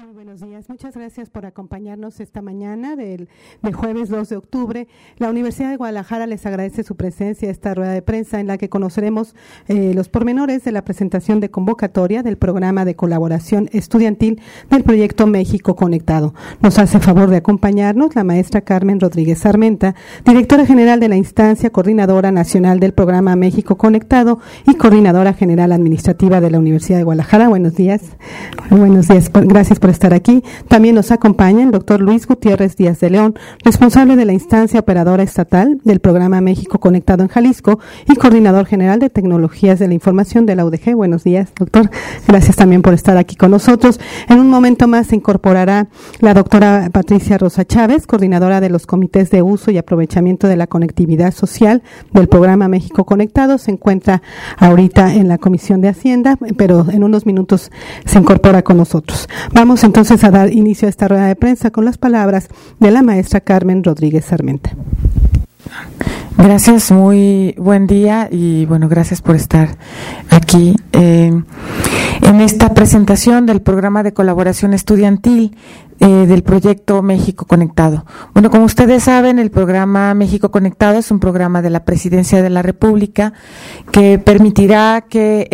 Muy buenos días. Muchas gracias por acompañarnos esta mañana del jueves 2 de octubre. La Universidad de Guadalajara les agradece su presencia a esta rueda de prensa en la que conoceremos los pormenores de la presentación de convocatoria del programa de colaboración estudiantil del proyecto México Conectado. Nos hace favor de acompañarnos la maestra Carmen Rodríguez Armenta, directora general de la instancia, coordinadora nacional del programa México Conectado y coordinadora general administrativa de la Universidad de Guadalajara. Buenos días. Buenos días. Gracias por estar aquí. También nos acompaña el doctor Luis Gutiérrez Díaz de León, responsable de la instancia operadora estatal del programa México Conectado en Jalisco y coordinador general de tecnologías de la información de la UDG. Buenos días, doctor. Gracias también por estar aquí con nosotros. En un momento más se incorporará la doctora Patricia Rosa Chávez, coordinadora de los comités de uso y aprovechamiento de la conectividad social del programa México Conectado. Se encuentra ahorita en la Comisión de Hacienda, pero en unos minutos se incorpora con nosotros. Vamos entonces a dar inicio a esta rueda de prensa con las palabras de la maestra Carmen Rodríguez Armenta. Gracias, muy buen día y bueno, gracias por estar aquí en esta presentación del programa de colaboración estudiantil del proyecto México Conectado. Bueno, como ustedes saben, el programa México Conectado es un programa de la Presidencia de la República que permitirá que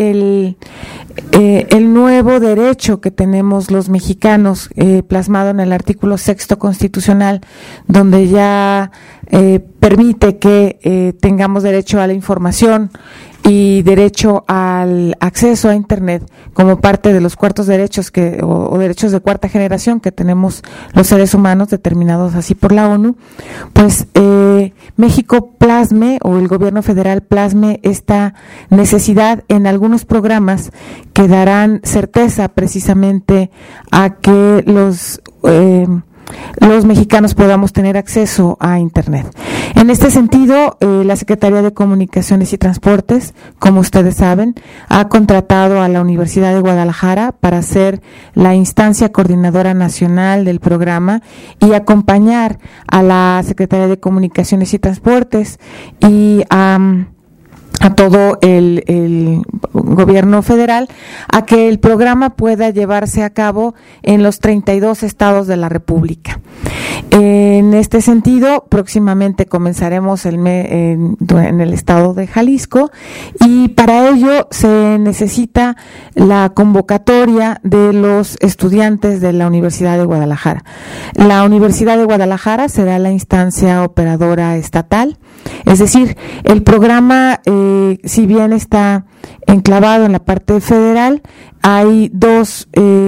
el nuevo derecho que tenemos los mexicanos, plasmado en el artículo 6º constitucional, donde ya permite que tengamos derecho a la información y derecho al acceso a Internet como parte de los cuartos derechos o derechos de cuarta generación que tenemos los seres humanos, determinados así por la ONU, pues México plasme, o el gobierno federal plasme esta necesidad en algunos programas que darán certeza precisamente a que los mexicanos podamos tener acceso a Internet. En este sentido, la Secretaría de Comunicaciones y Transportes, como ustedes saben, ha contratado a la Universidad de Guadalajara para ser la instancia coordinadora nacional del programa y acompañar a la Secretaría de Comunicaciones y Transportes y a todo el gobierno federal a que el programa pueda llevarse a cabo en los 32 estados de la República. En este sentido, próximamente comenzaremos en el estado de Jalisco y para ello se necesita la convocatoria de los estudiantes de la Universidad de Guadalajara. La Universidad de Guadalajara será la instancia operadora estatal, es decir, el programa si bien está enclavado en la parte federal, hay dos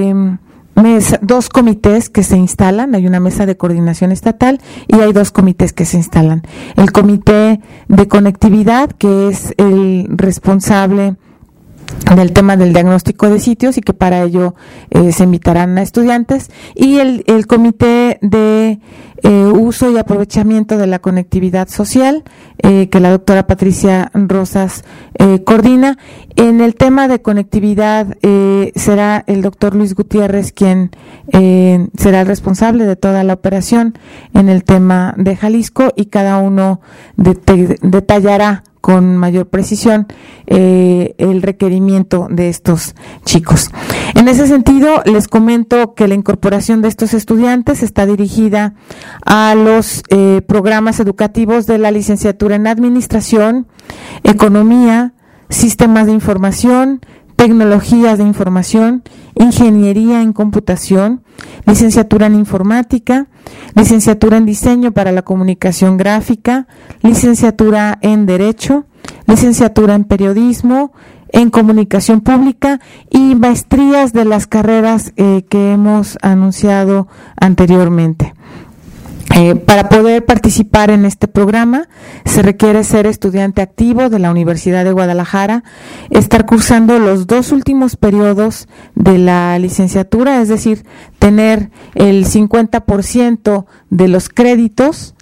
comités que se instalan, hay una mesa de coordinación estatal y hay dos comités que se instalan. El comité de conectividad, que es el responsable del tema del diagnóstico de sitios y que para ello se invitarán a estudiantes, y el comité de uso y aprovechamiento de la conectividad social, que la doctora Patricia Rosas coordina. En el tema de conectividad será el doctor Luis Gutiérrez quien será el responsable de toda la operación en el tema de Jalisco, y cada uno detallará con mayor precisión el requerimiento de estos chicos. En ese sentido, les comento que la incorporación de estos estudiantes está dirigida a los programas educativos de la licenciatura en Administración, Economía, Sistemas de Información, Tecnologías de Información, Ingeniería en Computación, Licenciatura en Informática, Licenciatura en Diseño para la Comunicación Gráfica, Licenciatura en Derecho, Licenciatura en Periodismo, en Comunicación Pública y maestrías de las carreras que hemos anunciado anteriormente. Para poder participar en este programa se requiere ser estudiante activo de la Universidad de Guadalajara, estar cursando los 2 últimos periodos de la licenciatura, es decir, tener el 50% de los créditos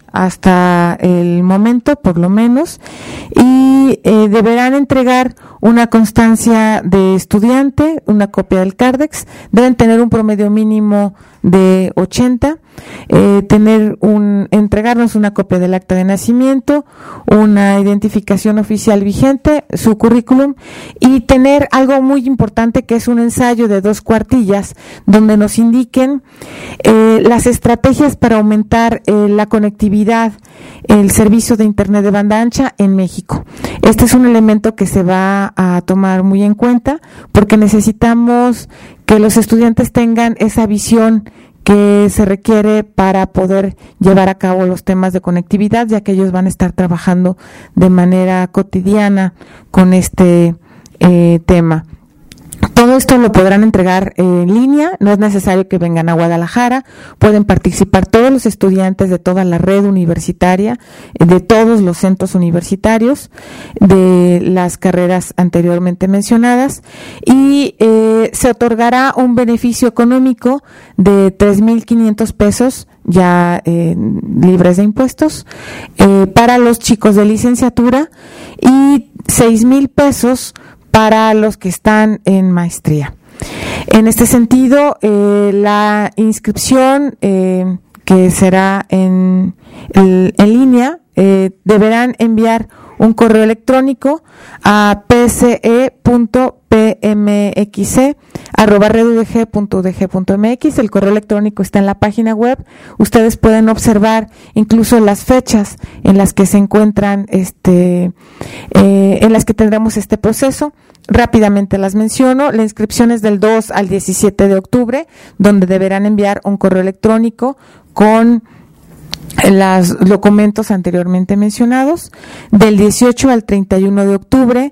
hasta el momento, por lo menos, y deberán entregar una constancia de estudiante, una copia del Cardex, deben tener un promedio mínimo de 80, entregarnos una copia del acta de nacimiento, una identificación oficial vigente, su currículum, y tener algo muy importante que es un ensayo de 2 cuartillas donde nos indiquen las estrategias para aumentar la conectividad, el servicio de Internet de banda ancha en México. Este es un elemento que se va a tomar muy en cuenta porque necesitamos que los estudiantes tengan esa visión que se requiere para poder llevar a cabo los temas de conectividad, ya que ellos van a estar trabajando de manera cotidiana con este tema. Todo esto lo podrán entregar en línea, no es necesario que vengan a Guadalajara, pueden participar todos los estudiantes de toda la red universitaria, de todos los centros universitarios, de las carreras anteriormente mencionadas, y se otorgará un beneficio económico de 3,500 pesos ya libres de impuestos para los chicos de licenciatura y 6,000 pesos para los que están en maestría. En este sentido, la inscripción que será en línea, deberán enviar un correo electrónico a pse.pmxc@redudg.udg.mx. El correo electrónico está en la página web. Ustedes pueden observar incluso las fechas en las que se encuentran, en las que tendremos este proceso. Rápidamente las menciono. La inscripción es del 2 al 17 de octubre, donde deberán enviar un correo electrónico con los documentos anteriormente mencionados. Del 18 al 31 de octubre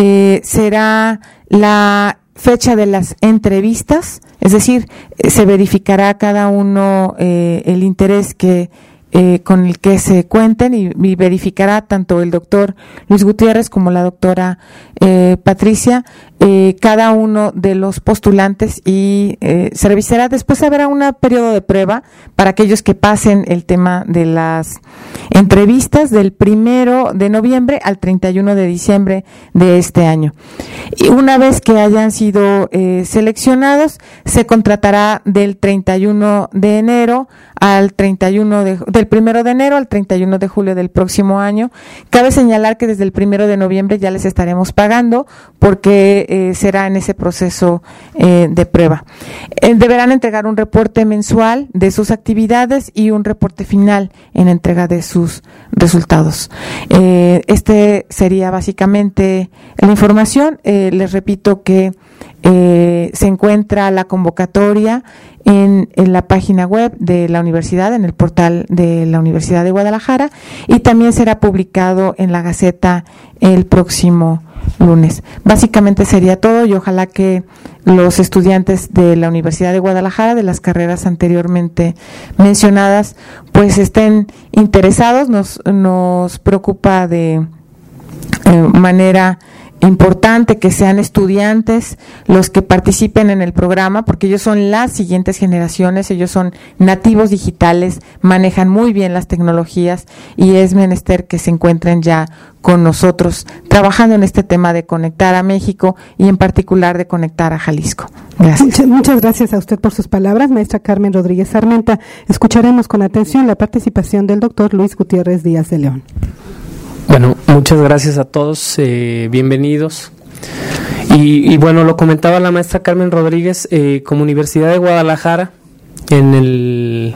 será la fecha de las entrevistas, es decir, se verificará cada uno el interés con el que se cuenten y verificará tanto el doctor Luis Gutiérrez como la doctora Patricia cada uno de los postulantes y se revisará. Después habrá un periodo de prueba para aquellos que pasen el tema de las entrevistas del 1 de noviembre al 31 de diciembre de este año. Y una vez que hayan sido seleccionados, se contratará del 31 de enero al del 1 de enero al 31 de julio del próximo año. Cabe señalar que desde el 1 de noviembre ya les estaremos pagando porque será en ese proceso de prueba. Deberán entregar un reporte mensual de sus actividades y un reporte final en entrega de sus resultados. Este sería básicamente la información. Les repito que se encuentra la convocatoria en la página web de la universidad, en el portal de la Universidad de Guadalajara, y también será publicado en la Gaceta el próximo lunes. Básicamente sería todo y ojalá que los estudiantes de la Universidad de Guadalajara, de las carreras anteriormente mencionadas, pues estén interesados. Nos preocupa de manera importante que sean estudiantes los que participen en el programa, porque ellos son las siguientes generaciones, ellos son nativos digitales, manejan muy bien las tecnologías y es menester que se encuentren ya con nosotros trabajando en este tema de conectar a México y en particular de conectar a Jalisco. Gracias. Muchas gracias a usted por sus palabras, maestra Carmen Rodríguez Armenta. Escucharemos con atención la participación del doctor Luis Gutiérrez Díaz de León. Bueno, muchas gracias a todos, bienvenidos. Y bueno, lo comentaba la maestra Carmen Rodríguez, como Universidad de Guadalajara, en el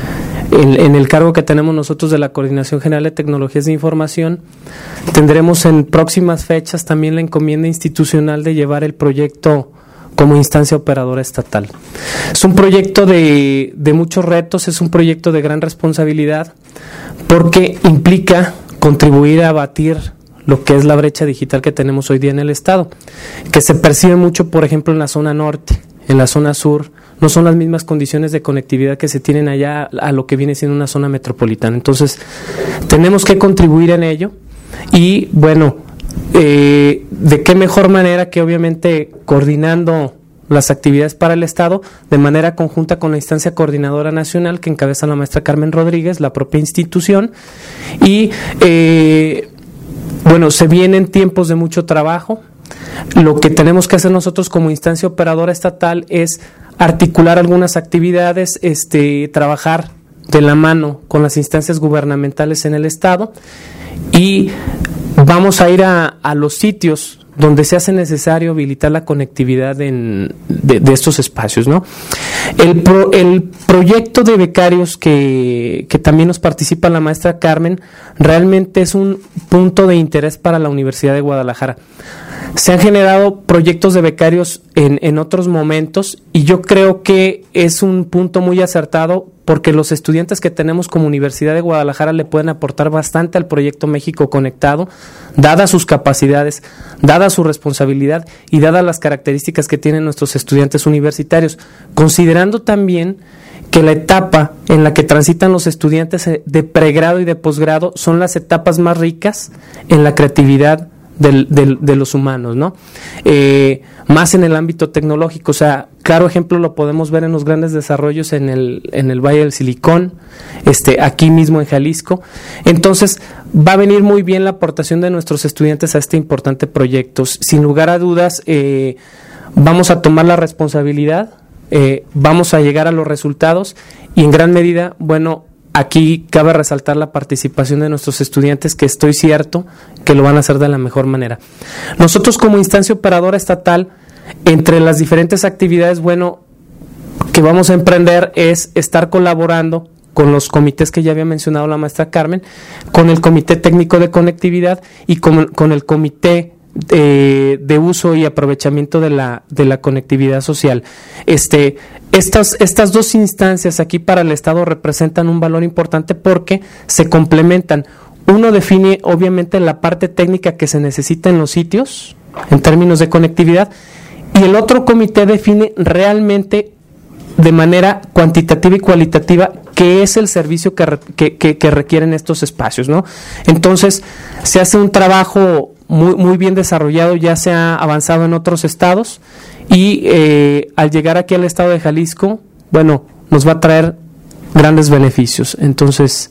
cargo que tenemos nosotros de la Coordinación General de Tecnologías de Información, tendremos en próximas fechas también la encomienda institucional de llevar el proyecto como instancia operadora estatal. Es un proyecto de muchos retos, es un proyecto de gran responsabilidad, porque implica contribuir a abatir lo que es la brecha digital que tenemos hoy día en el Estado, que se percibe mucho, por ejemplo, en la zona norte, en la zona sur, no son las mismas condiciones de conectividad que se tienen allá a lo que viene siendo una zona metropolitana. Entonces, tenemos que contribuir en ello y, bueno, de qué mejor manera que obviamente coordinando las actividades para el Estado de manera conjunta con la instancia coordinadora nacional que encabeza la maestra Carmen Rodríguez, la propia institución, y se vienen tiempos de mucho trabajo. Lo que tenemos que hacer nosotros como instancia operadora estatal es articular algunas actividades, trabajar de la mano con las instancias gubernamentales en el Estado, y vamos a ir a los sitios donde se hace necesario habilitar la conectividad de estos espacios, ¿no? El proyecto de becarios que también nos participa la maestra Carmen realmente es un punto de interés para la Universidad de Guadalajara. Se han generado proyectos de becarios en otros momentos, y yo creo que es un punto muy acertado porque los estudiantes que tenemos como Universidad de Guadalajara le pueden aportar bastante al proyecto México Conectado, dadas sus capacidades, dada su responsabilidad y dadas las características que tienen nuestros estudiantes universitarios, considerando también que la etapa en la que transitan los estudiantes de pregrado y de posgrado son las etapas más ricas en la creatividad de los humanos, ¿no? Más en el ámbito tecnológico. O sea, claro ejemplo lo podemos ver en los grandes desarrollos en el Valle del Silicón, aquí mismo en Jalisco. Entonces, va a venir muy bien la aportación de nuestros estudiantes a este importante proyecto. Sin lugar a dudas, vamos a tomar la responsabilidad, vamos a llegar a los resultados, y en gran medida, aquí cabe resaltar la participación de nuestros estudiantes, que estoy cierto que lo van a hacer de la mejor manera. Nosotros como instancia operadora estatal, entre las diferentes actividades, que vamos a emprender es estar colaborando con los comités que ya había mencionado la maestra Carmen, con el Comité Técnico de Conectividad y con el Comité de uso y aprovechamiento de la conectividad social. Estas dos instancias aquí para el Estado representan un valor importante porque se complementan. Uno define obviamente la parte técnica que se necesita en los sitios en términos de conectividad, y el otro comité define realmente de manera cuantitativa y cualitativa qué es el servicio que requieren estos espacios, ¿no? Entonces, se hace un trabajo muy bien desarrollado, ya se ha avanzado en otros estados, y al llegar aquí al estado de Jalisco, nos va a traer grandes beneficios. Entonces,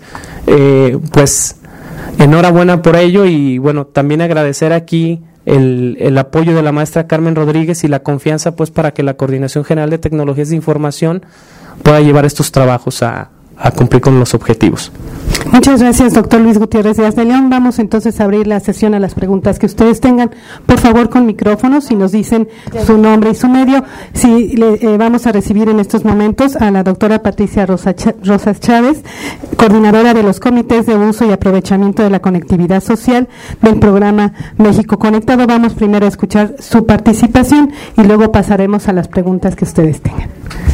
enhorabuena por ello, y también agradecer aquí el apoyo de la maestra Carmen Rodríguez y la confianza para que la Coordinación General de Tecnologías de Información pueda llevar estos trabajos a cumplir con los objetivos. Muchas gracias, doctor Luis Gutiérrez Díaz de León. Vamos entonces a abrir la sesión a las preguntas que ustedes tengan. Por favor, con micrófonos, si nos dicen su nombre y su medio. Vamos a recibir en estos momentos a la doctora Patricia Rosas Chávez, coordinadora de los comités de uso y aprovechamiento de la conectividad social del programa México Conectado. Vamos primero a escuchar su participación y luego pasaremos a las preguntas que ustedes tengan.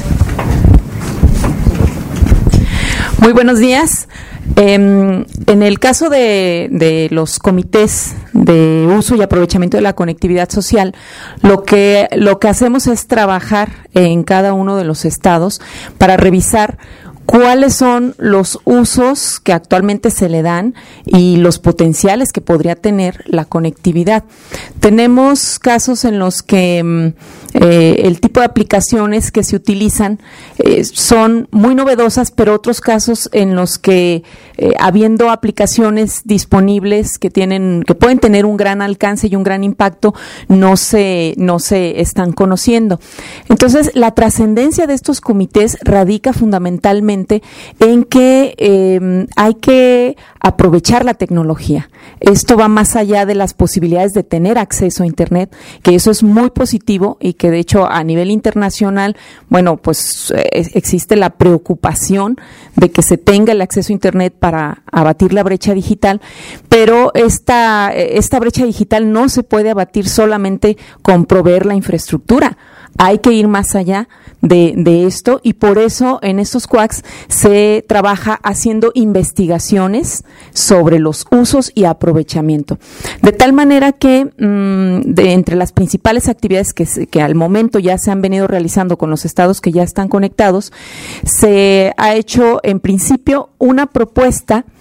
Muy buenos días. En el caso de los comités de uso y aprovechamiento de la conectividad social, lo que hacemos es trabajar en cada uno de los estados para revisar cuáles son los usos que actualmente se le dan y los potenciales que podría tener la conectividad. Tenemos casos en los que el tipo de aplicaciones que se utilizan son muy novedosas, pero otros casos en los que habiendo aplicaciones disponibles que pueden tener un gran alcance y un gran impacto, no se están conociendo. Entonces, la trascendencia de estos comités radica fundamentalmente en que hay que aprovechar la tecnología. Esto va más allá de las posibilidades de tener acceso a Internet, que eso es muy positivo y que de hecho a nivel internacional, existe la preocupación de que se tenga el acceso a Internet para abatir la brecha digital, pero esta brecha digital no se puede abatir solamente con proveer la infraestructura. Hay que ir más allá de esto, y por eso en estos CUACs se trabaja haciendo investigaciones sobre los usos y aprovechamiento. De tal manera que entre las principales actividades que al momento ya se han venido realizando con los estados que ya están conectados, se ha hecho en principio una propuesta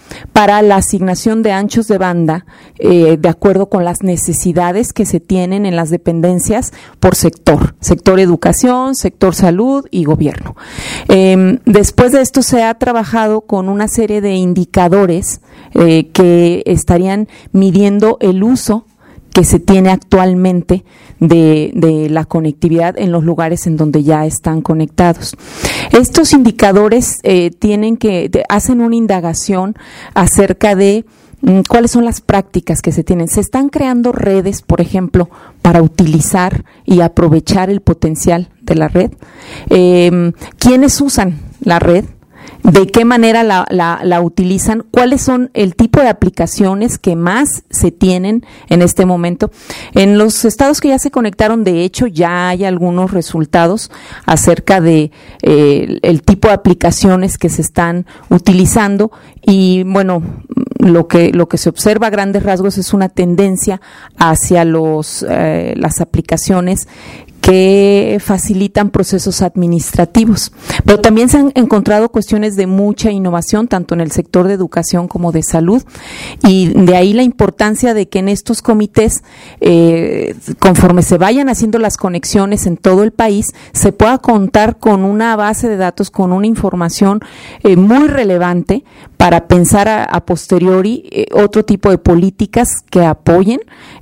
para la asignación de anchos de banda de acuerdo con las necesidades que se tienen en las dependencias por sector educación, sector salud y gobierno. Después de esto se ha trabajado con una serie de indicadores que estarían midiendo el uso que se tiene actualmente de la conectividad en los lugares en donde ya están conectados. Estos indicadores hacen una indagación acerca de cuáles son las prácticas que se tienen. Se están creando redes, por ejemplo, para utilizar y aprovechar el potencial de la red. ¿Quiénes usan la red? ¿De qué manera la utilizan? ¿Cuáles son el tipo de aplicaciones que más se tienen en este momento? En los estados que ya se conectaron, de hecho, ya hay algunos resultados acerca de el tipo de aplicaciones que se están utilizando y, bueno, lo que se observa a grandes rasgos es una tendencia hacia las aplicaciones que facilitan procesos administrativos. Pero también se han encontrado cuestiones de mucha innovación, tanto en el sector de educación como de salud, y de ahí la importancia de que en estos comités, conforme se vayan haciendo las conexiones en todo el país, se pueda contar con una base de datos, con una información muy relevante para pensar a posteriori otro tipo de políticas que apoyen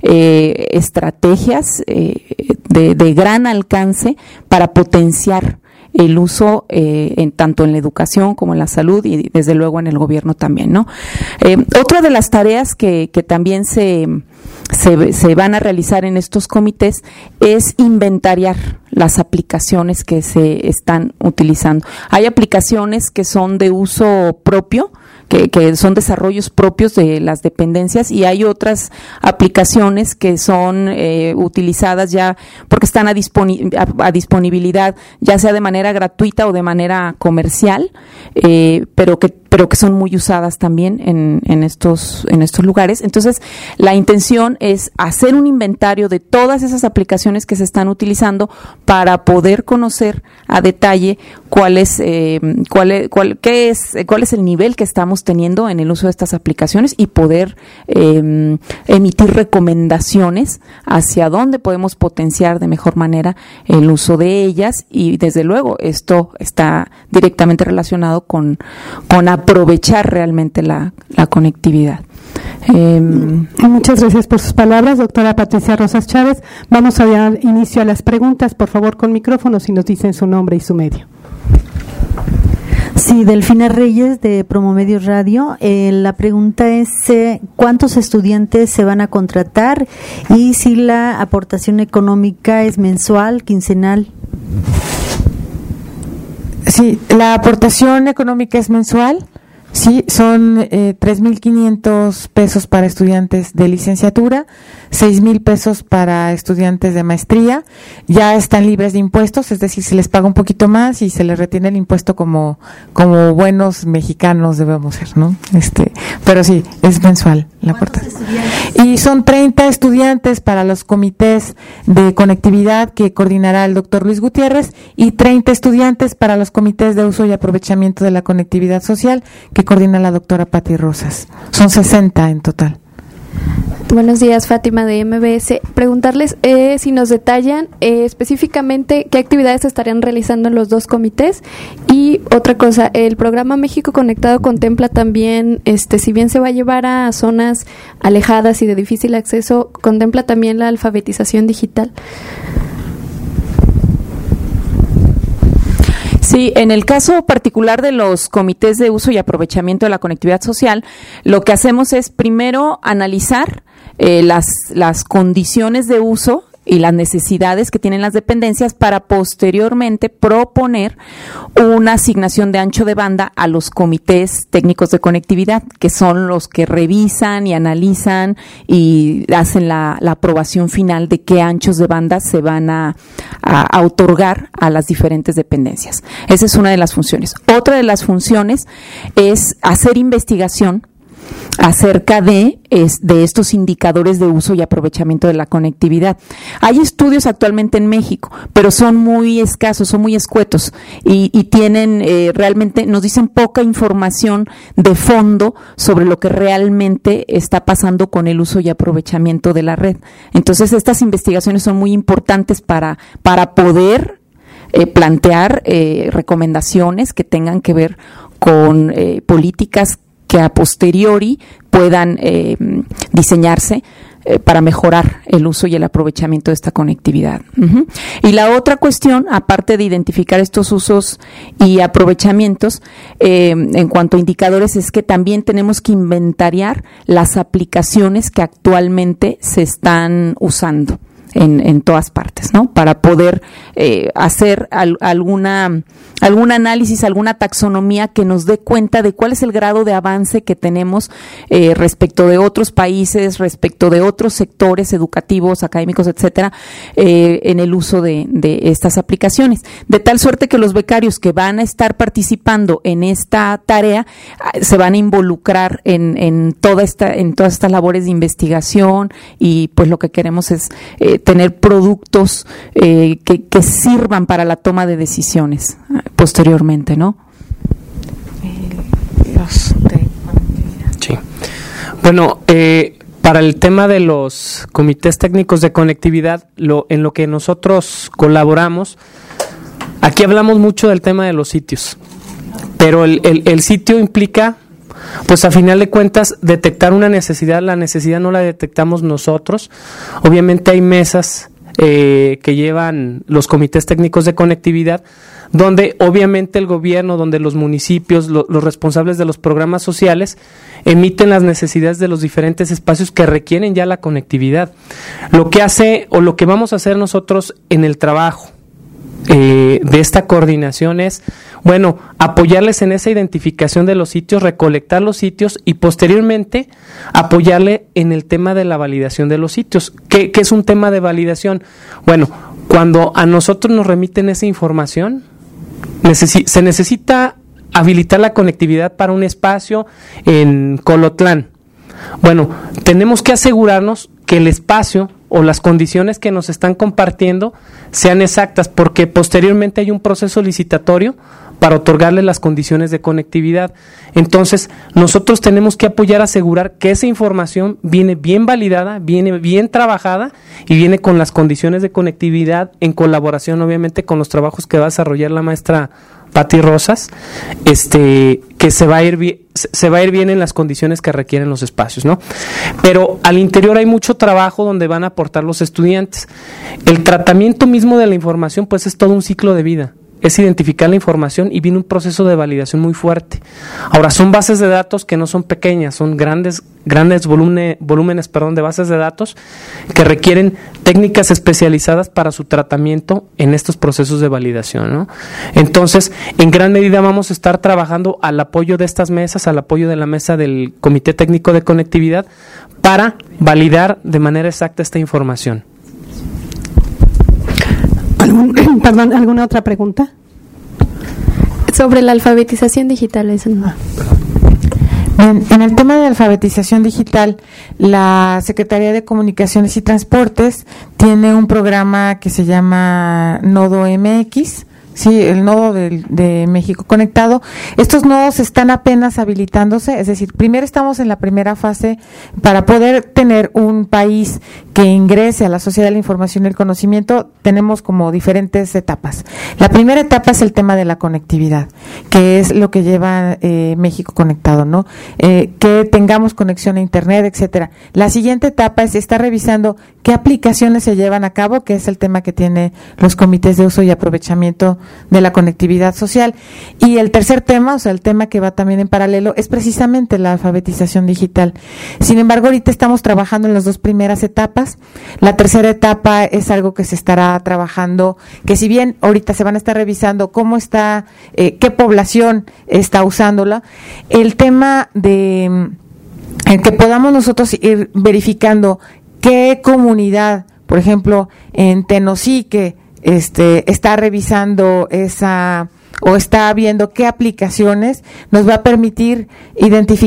estrategias de gran alcance para potenciar el uso tanto en la educación como en la salud y desde luego en el gobierno también, ¿no? Otra de las tareas que también se van a realizar en estos comités es inventariar las aplicaciones que se están utilizando. Hay aplicaciones que son de uso propio, que son desarrollos propios de las dependencias, y hay otras aplicaciones que son utilizadas ya porque están a disponibilidad, ya sea de manera gratuita o de manera comercial, pero que son muy usadas también en estos lugares. Entonces, la intención es hacer un inventario de todas esas aplicaciones que se están utilizando para poder conocer a detalle cuál es el nivel que estamos teniendo en el uso de estas aplicaciones y poder emitir recomendaciones hacia dónde podemos potenciar de mejor manera el uso de ellas, y desde luego esto está directamente relacionado con aprovechar realmente la conectividad. Muchas gracias por sus palabras, doctora Patricia Rosas Chávez. Vamos a dar inicio a las preguntas, por favor, con micrófono, si nos dicen su nombre y su medio. Sí, Delfina Reyes de Promomedios Radio. La pregunta es ¿cuántos estudiantes se van a contratar y si la aportación económica es mensual, quincenal? Sí, la aportación económica es mensual. Sí, son 3,500 pesos para estudiantes de licenciatura, 6,000 pesos para estudiantes de maestría. Ya están libres de impuestos, es decir, se les paga un poquito más y se les retiene el impuesto como buenos mexicanos debemos ser, ¿no? Pero sí, es mensual la aportación. Y son 30 estudiantes para los comités de conectividad que coordinará el doctor Luis Gutiérrez y 30 estudiantes para los comités de uso y aprovechamiento de la conectividad social que coordina la doctora Pati Rosas. Son 60 en total. Buenos días, Fátima de MBS. Preguntarles si nos detallan específicamente qué actividades se estarían realizando en los dos comités. Y otra cosa, el programa México Conectado contempla también, si bien se va a llevar a zonas alejadas y de difícil acceso, contempla también la alfabetización digital. Sí, en el caso particular de los comités de uso y aprovechamiento de la conectividad social, lo que hacemos es primero analizar las condiciones de uso y las necesidades que tienen las dependencias para posteriormente proponer una asignación de ancho de banda a los comités técnicos de conectividad, que son los que revisan y analizan y hacen la aprobación final de qué anchos de banda se van a otorgar a las diferentes dependencias. Esa es una de las funciones. Otra de las funciones es hacer investigación acerca de estos indicadores de uso y aprovechamiento de la conectividad. Hay estudios actualmente en México, pero son muy escasos, son muy escuetos y tienen realmente, nos dicen poca información de fondo sobre lo que realmente está pasando con el uso y aprovechamiento de la red. Entonces, estas investigaciones son muy importantes para poder plantear recomendaciones que tengan que ver con políticas que a posteriori puedan diseñarse para mejorar el uso y el aprovechamiento de esta conectividad. Uh-huh. Y la otra cuestión, aparte de identificar estos usos y aprovechamientos, en cuanto a indicadores, es que también tenemos que inventariar las aplicaciones que actualmente se están usando en todas partes, ¿no? Para poder hacer algún análisis, alguna taxonomía que nos dé cuenta de cuál es el grado de avance que tenemos respecto de otros países, respecto de otros sectores educativos, académicos, etcétera, en el uso de estas aplicaciones. De tal suerte que los becarios que van a estar participando en esta tarea se van a involucrar en todas estas labores de investigación, y pues lo que queremos es tener productos que sirvan para la toma de decisiones posteriormente, ¿no? Sí. Bueno, para el tema de los comités técnicos de conectividad, en lo que nosotros colaboramos, aquí hablamos mucho del tema de los sitios, pero el sitio implica, pues a final de cuentas, detectar una necesidad. La necesidad no la detectamos nosotros. Obviamente hay mesas que llevan los comités técnicos de conectividad, donde obviamente el gobierno, donde los municipios, los responsables de los programas sociales emiten las necesidades de los diferentes espacios que requieren ya la conectividad. Lo que hace, o lo que vamos a hacer nosotros en el trabajo de esta coordinación es, bueno, apoyarles en esa identificación de los sitios, recolectar los sitios y posteriormente apoyarle en el tema de la validación de los sitios. ¿Qué es un tema de validación? Bueno, cuando a nosotros nos remiten esa información, se necesita habilitar la conectividad para un espacio en Colotlán. Bueno, tenemos que asegurarnos que el espacio o las condiciones que nos están compartiendo sean exactas, porque posteriormente hay un proceso licitatorio para otorgarle las condiciones de conectividad. Entonces, nosotros tenemos que apoyar a asegurar que esa información viene bien validada, viene bien trabajada y viene con las condiciones de conectividad, en colaboración obviamente con los trabajos que va a desarrollar la maestra Pati Rosas, que se va a ir bien en las condiciones que requieren los espacios, ¿no? Pero al interior hay mucho trabajo donde van a aportar los estudiantes. El tratamiento mismo de la información, pues, es todo un ciclo de vida. Es identificar la información y viene un proceso de validación muy fuerte. Ahora, son bases de datos que no son pequeñas, son grandes volúmenes de bases de datos que requieren técnicas especializadas para su tratamiento en estos procesos de validación, ¿no? Entonces, en gran medida vamos a estar trabajando al apoyo de estas mesas, al apoyo de la mesa del Comité Técnico de Conectividad, para validar de manera exacta esta información. ¿Alguna otra pregunta? Sobre la alfabetización digital. En el tema de alfabetización digital, la Secretaría de Comunicaciones y Transportes tiene un programa que se llama Nodo MX, sí, el nodo de México Conectado. Estos nodos están apenas habilitándose, es decir, primero estamos en la primera fase para poder tener un país que ingrese a la sociedad de la información y el conocimiento. Tenemos como diferentes etapas. La primera etapa es el tema de la conectividad, que es lo que lleva México Conectado, ¿no? Que tengamos conexión a internet, etcétera. La siguiente etapa es estar revisando qué aplicaciones se llevan a cabo, que es el tema que tiene los comités de uso y aprovechamiento de la conectividad social. Y el tercer tema, o sea, el tema que va también en paralelo, es precisamente la alfabetización digital. Sin embargo, ahorita estamos trabajando en las dos primeras etapas. La tercera etapa es algo que se estará trabajando, que si bien ahorita se van a estar revisando cómo está, qué población está usándola, el tema de el que podamos nosotros ir verificando qué comunidad, por ejemplo, en Tenosique, está revisando esa o está viendo qué aplicaciones, nos va a permitir identificar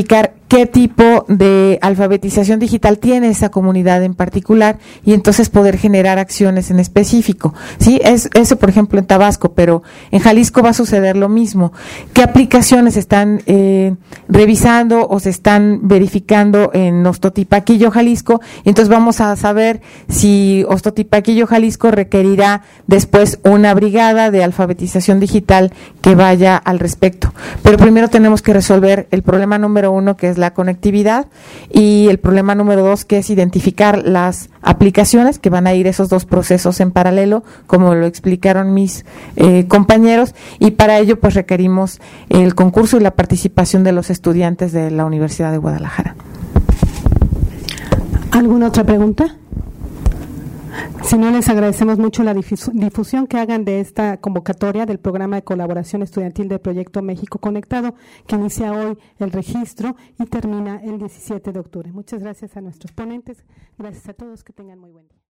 qué tipo de alfabetización digital tiene esa comunidad en particular y entonces poder generar acciones en específico. ¿Sí? Eso, por ejemplo, en Tabasco, pero en Jalisco va a suceder lo mismo. ¿Qué aplicaciones están revisando o se están verificando en Ostotipaquillo, Jalisco? Y entonces vamos a saber si Ostotipaquillo, Jalisco requerirá después una brigada de alfabetización digital que vaya al respecto. Pero primero tenemos que resolver el problema número 1, que es la conectividad, y el problema número 2, que es identificar las aplicaciones, que van a ir esos dos procesos en paralelo, como lo explicaron mis compañeros, y para ello pues requerimos el concurso y la participación de los estudiantes de la Universidad de Guadalajara. ¿Alguna otra pregunta? Si no, les agradecemos mucho la difusión que hagan de esta convocatoria del programa de colaboración estudiantil del Proyecto México Conectado, que inicia hoy el registro y termina el 17 de octubre. Muchas gracias a nuestros ponentes. Gracias a todos. Que tengan muy buen día.